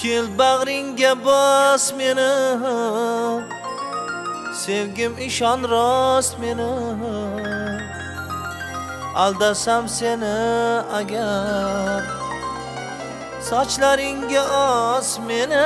Kel bag'ringga bos meni, sevgim ishon rost meni. Aldasam seni agar, sochlaringga os meni.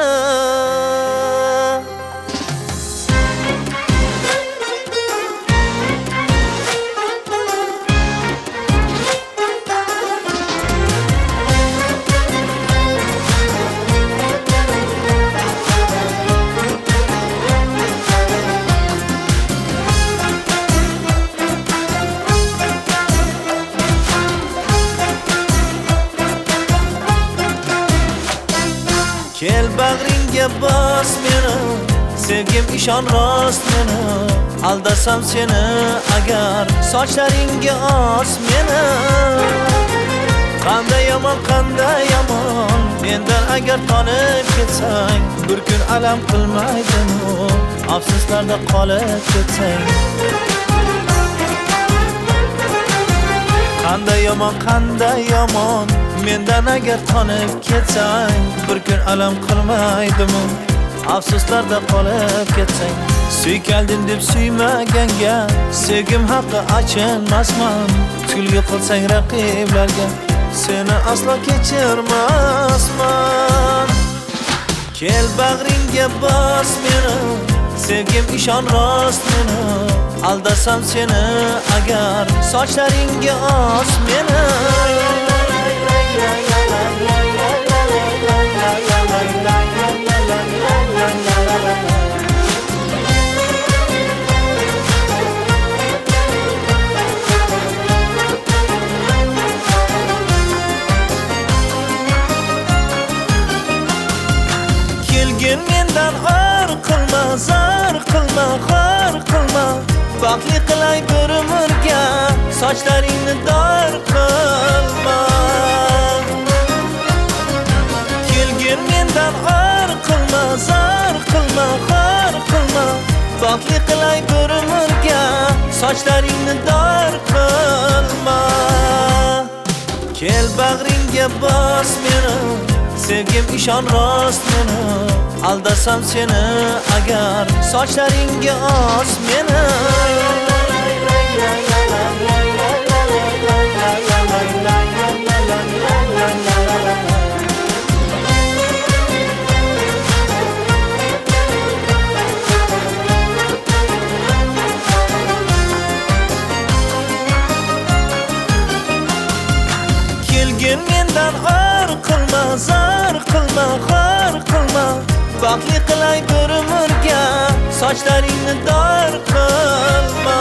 Kel bag'ringga bos meni, sevgim ishon rost meni. Aldasam seni agar, sochlaringga os meni. Qanday yomon mendan agar tonib ketsang, bir kun alam qilmaydimi, afsuslarda qolib ketsang. Qanday yomon mendan agar tonib ketsang, bir kun alam qilmaydimi, afsuslarda qolib ketsang. Suykaldim deb suymaganga, sevgim haqqi achinmasman. Kulgi qilsang raqiblarga, seni aslo kechirmasman. Kel bag'ringga bos meni, sevgim ishon rost meni. Aldasam seni agar, sochlaringga os meni. Kelgin mendan or qilma, zor qilma, xor qilma. Baxtli qilay bir umrga, sochlaringni dor qilma. Kelgin mendan or qilma, zor qilma, xor qilma. Baxtli qilay bir umrga, sochlaringni dor qilma. Kel bag'ringga bos meni, sevgim ishon rost meni. Aldasam seni agar, sochlaringga os meni. Kelgin mendan or qilma, zor qilma, xor qilma. Baxtli qilay bir umrga, sochlaringni dor qilma.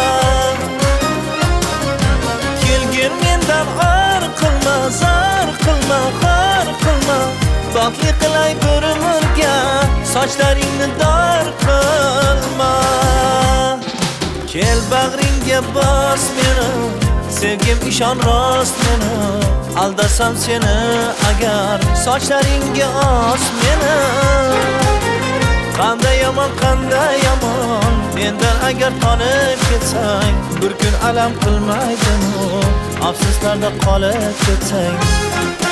Kelgin mendan or qilma, zor qilma, xor qilma. Baxtli qilay bir umrga, sochlaringni dor qilma. Kel bag'ringga bos meni, sevgim ishon rost meni. Aldasam seni agar, sochlaringga os meni. Qanday yomon mendan agar tonib ketsang, bir kun alam qilmaydimi, afsuslarda qolib ketsang.